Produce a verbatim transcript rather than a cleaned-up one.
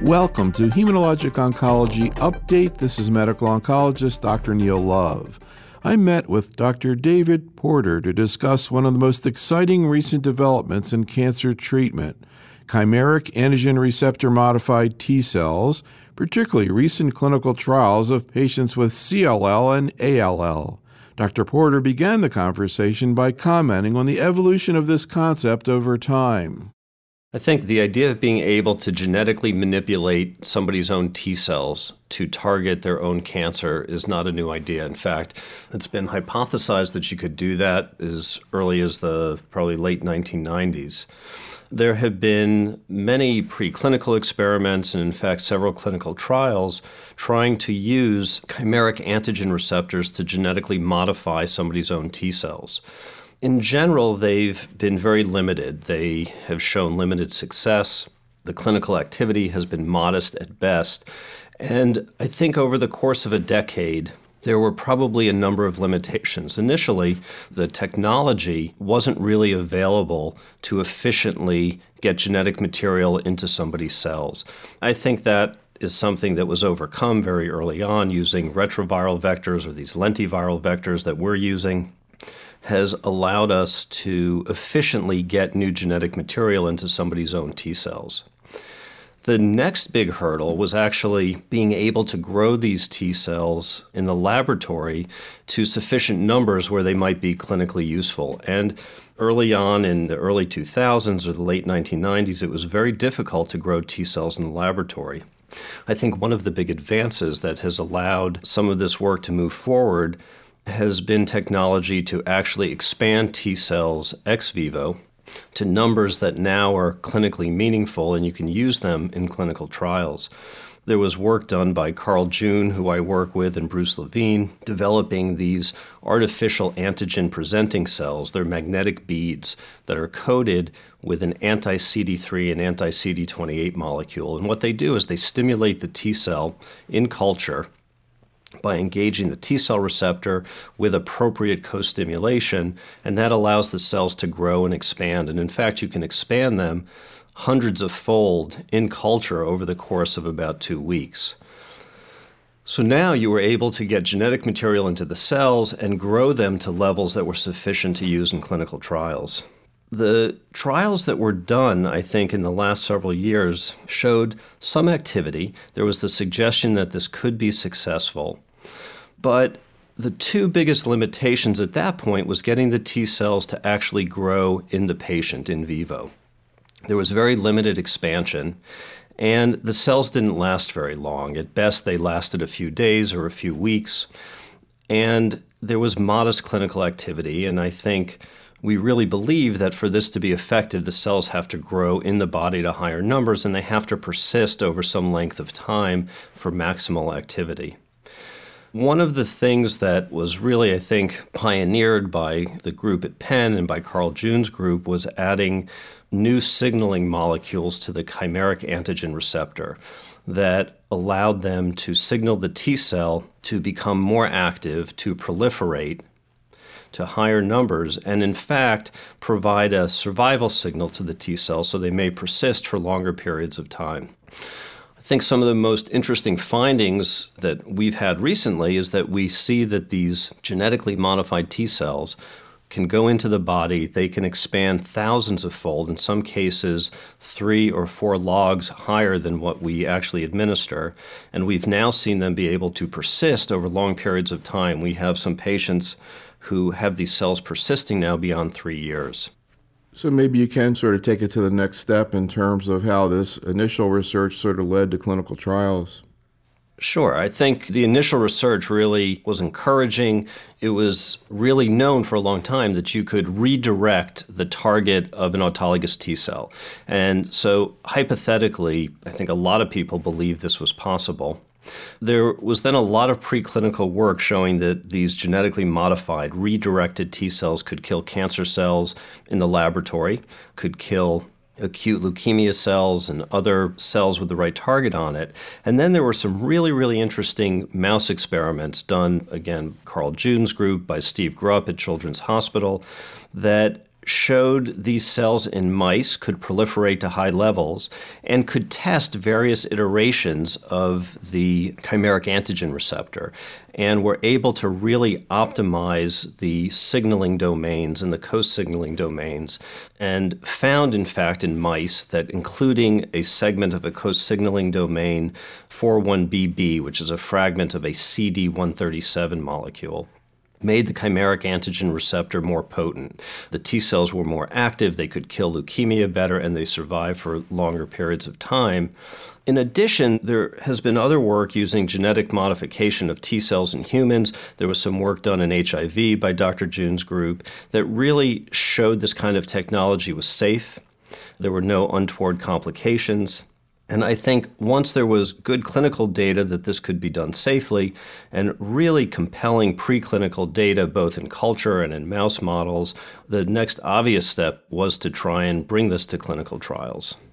Welcome to Hematologic Oncology Update. This is medical oncologist Doctor Neil Love. I met with Doctor David Porter to discuss one of the most exciting recent developments in cancer treatment, chimeric antigen receptor modified T cells, particularly recent clinical trials of patients with C L L and A L L. Doctor Porter began the conversation by commenting on the evolution of this concept over time. I think the idea of being able to genetically manipulate somebody's own T cells to target their own cancer is not a new idea. In fact, it's been hypothesized that you could do that as early as the probably late nineteen nineties. There have been many preclinical experiments and, in fact, several clinical trials trying to use chimeric antigen receptors to genetically modify somebody's own T cells. In general, they've been very limited. They have shown limited success. The clinical activity has been modest at best. And I think over the course of a decade, there were probably a number of limitations. Initially, the technology wasn't really available to efficiently get genetic material into somebody's cells. I think that is something that was overcome very early on using retroviral vectors or these lentiviral vectors that we're using has allowed us to efficiently get new genetic material into somebody's own T cells. The next big hurdle was actually being able to grow these T cells in the laboratory to sufficient numbers where they might be clinically useful. And early on in the early two thousands or the late nineteen nineties, it was very difficult to grow T cells in the laboratory. I think one of the big advances that has allowed some of this work to move forward has been technology to actually expand T cells ex vivo to numbers that now are clinically meaningful, and you can use them in clinical trials. There was work done by Carl June, who I work with, and Bruce Levine, developing these artificial antigen-presenting cells. They're magnetic beads that are coated with an anti-C D three and anti-C D twenty-eight molecule. And what they do is they stimulate the T cell in culture by engaging the T cell receptor with appropriate co-stimulation, and that allows the cells to grow and expand. And in fact, you can expand them hundreds of fold in culture over the course of about two weeks. So now you were able to get genetic material into the cells and grow them to levels that were sufficient to use in clinical trials. The trials that were done, I think, in the last several years showed some activity. There was the suggestion that this could be successful. But the two biggest limitations at that point was getting the T cells to actually grow in the patient in vivo. There was very limited expansion, and the cells didn't last very long. At best, they lasted a few days or a few weeks, and there was modest clinical activity, and I think we really believe that for this to be effective, the cells have to grow in the body to higher numbers, and they have to persist over some length of time for maximal activity. One of the things that was really, I think, pioneered by the group at Penn and by Carl June's group was adding new signaling molecules to the chimeric antigen receptor that allowed them to signal the T cell to become more active, to proliferate to higher numbers, and in fact provide a survival signal to the T cells so they may persist for longer periods of time. I think some of the most interesting findings that we've had recently is that we see that these genetically modified T cells can go into the body, they can expand thousands of fold, in some cases three or four logs higher than what we actually administer, and we've now seen them be able to persist over long periods of time. We have some patients who have these cells persisting now beyond three years. So maybe you can sort of take it to the next step in terms of how this initial research sort of led to clinical trials. Sure. I think the initial research really was encouraging. It was really known for a long time that you could redirect the target of an autologous T cell. And so hypothetically, I think a lot of people believed this was possible. There was then a lot of preclinical work showing that these genetically modified, redirected T cells could kill cancer cells in the laboratory, could kill acute leukemia cells and other cells with the right target on it. And then there were some really, really interesting mouse experiments done, again, Carl June's group by Steve Grupp at Children's Hospital, that showed these cells in mice could proliferate to high levels and could test various iterations of the chimeric antigen receptor, and were able to really optimize the signaling domains and the co-signaling domains, and found, in fact, in mice that including a segment of a co-signaling domain four one B B, which is a fragment of a C D one thirty-seven molecule, made the chimeric antigen receptor more potent. The T cells were more active, they could kill leukemia better, and they survived for longer periods of time. In addition, there has been other work using genetic modification of T cells in humans. There was some work done in H I V by Doctor Jun's group that really showed this kind of technology was safe. There were no untoward complications. And I think once there was good clinical data that this could be done safely, and really compelling preclinical data both in culture and in mouse models, the next obvious step was to try and bring this to clinical trials.